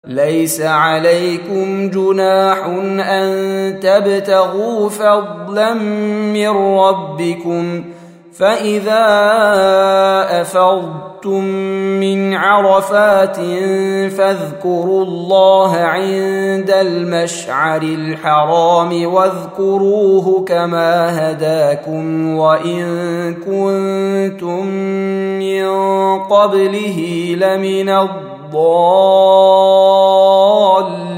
ليس عليكم جناح أن تبتغوا فضلا من ربكم فإذا أفضتم من عرفات فاذكروا الله عند المشعر الحرام واذكروه كما هداكم وإن كنتم من قبله لمن الضالين